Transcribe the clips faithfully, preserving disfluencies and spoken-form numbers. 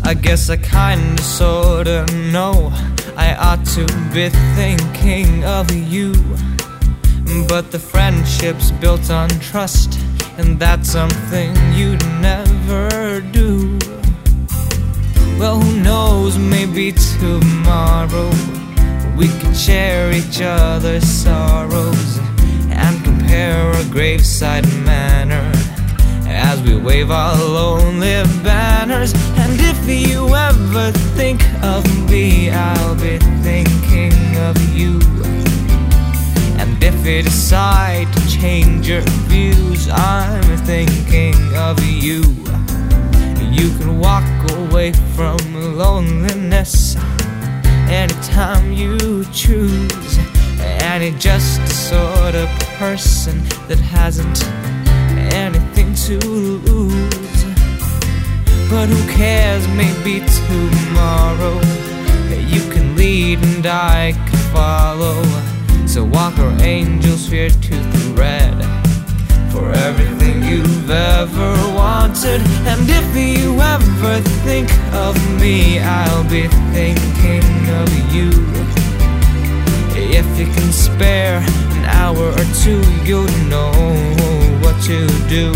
I guess I kinda sorta know I ought to be thinking of you, but the friendship's built on trust, and that's something you'd never do. Well, who knows, maybe tomorrow we could share each other's sorrows and compare our graveside manner as we wave our lonely banners. And if you ever think of me, I'll be thinking of you. And if you decide to change your views, I'm thinking of you. You can walk away from loneliness anytime you choose, and you're just the sort of person that hasn't anything to lose. But who cares, maybe tomorrow you can lead and I can follow. So walk our angels here to thread for everything you've ever wanted. And if you ever think of me, I'll be thinking of you. If you can spare an hour or two, you'll know what to do.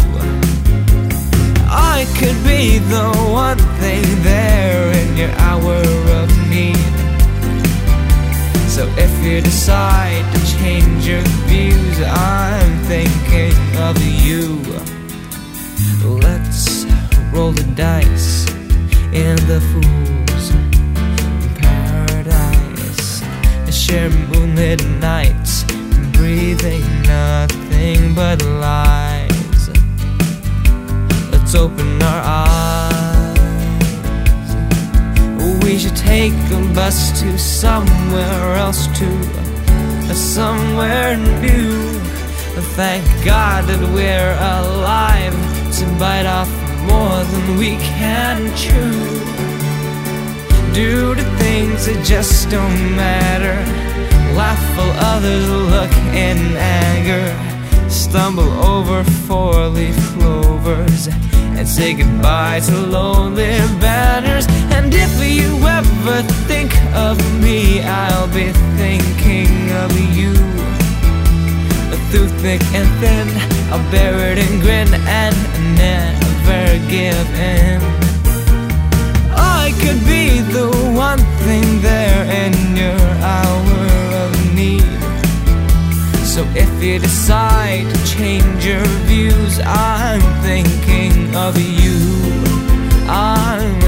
I could be the one thing there in your hour of need. So if you decide to change your views, I'm thinking of you. Let's roll the dice in the fool's paradise, share moonlit nights, breathing nothing but lies. Let's open our eyes. We should take a bus to somewhere else, to somewhere new. Thank God that we're alive to bite off more than we can chew. Do the things that just don't matter, laugh while others look in anger, stumble over four-leaf clovers and say goodbye to lonely banners. And if you ever think of me, I'll be thinking of you. Through thick and thin, I'll bear it and grin and never give in. I could be the one thing there in your hour of need. So if you decide to change your views, I'm thinking of you. I'm